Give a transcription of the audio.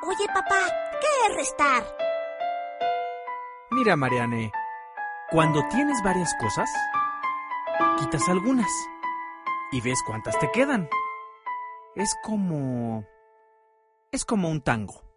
Oye, papá, ¿qué es restar? Mira, Mariane, cuando tienes varias cosas, quitas algunas y ves cuántas te quedan. Es como un tango.